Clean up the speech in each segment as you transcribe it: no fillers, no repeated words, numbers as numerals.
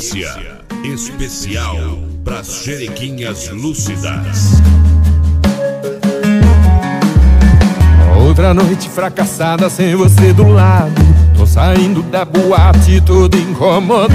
Audiência especial pras xerequinhas lúcidas. Outra noite fracassada sem você do lado. Tô saindo da boate todo incomodado.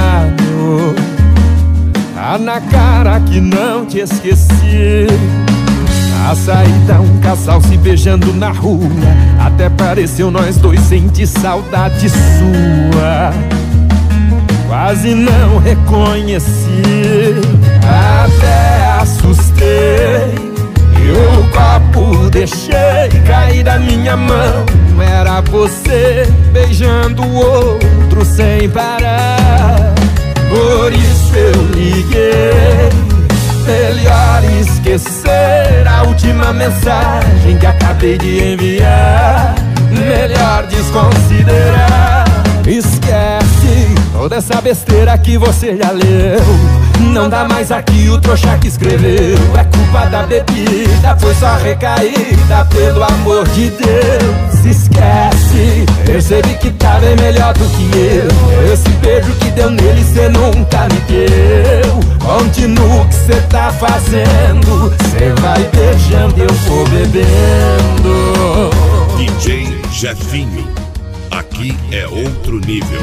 Tá na cara que não te esqueci. Na saída um casal se beijando na rua. Até pareceu nós dois sentir saudade sua. Quase não reconheci, até assustei. E o copo deixei cair da minha mão. Era você beijando o outro sem parar. Por isso eu liguei. Melhor esquecer a última mensagem que acabei de enviar. Melhor desconsiderar. Esquece toda essa besteira que você já leu. Não dá mais aqui o trouxa que escreveu. É culpa da bebida, foi só recaída, pelo amor de Deus. Esquece, percebi que tá bem melhor do que eu. Esse beijo que deu nele cê nunca me deu. Continua o que cê tá fazendo. Cê vai beijando e eu vou bebendo. DJ Jefinho, aqui é outro nível.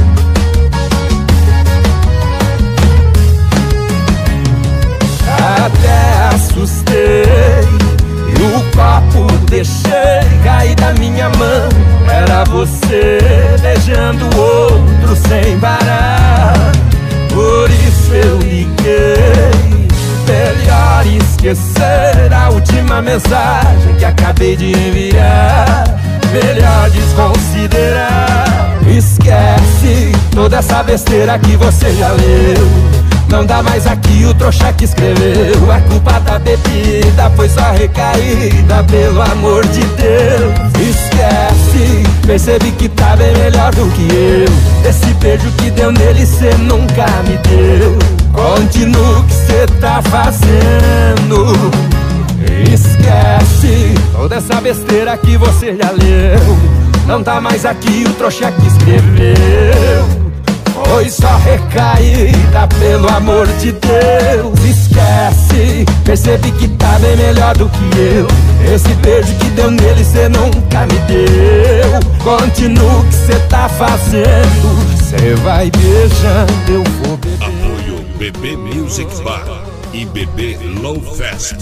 Até assustei e o copo deixei cair da minha mão. Era você beijando o outro sem parar. Por isso eu liguei. Melhor esquecer a última mensagem que acabei de enviar. Melhor desconsiderar. Esquece toda essa besteira que você já leu. Não dá mais aqui o trouxa que escreveu. É culpa da bebida, foi só recaída, pelo amor de Deus. Esquece, percebi que tá bem melhor do que eu. Esse beijo que deu nele cê nunca me deu. Continua o que cê tá fazendo. Esquece toda essa besteira que você já leu. Não tá mais aqui o trouxa que escreveu. Foi só recaída, pelo amor de Deus. Esquece, percebi que tá bem melhor do que eu. Esse beijo que deu nele cê nunca me deu. Continua o que cê tá fazendo. Cê vai beijando, eu vou beber. Apoio BB Music Bar e BB Low Fest.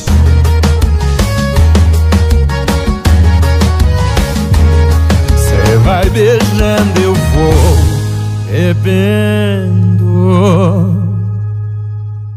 Cê vai beijando, eu vou bebendo.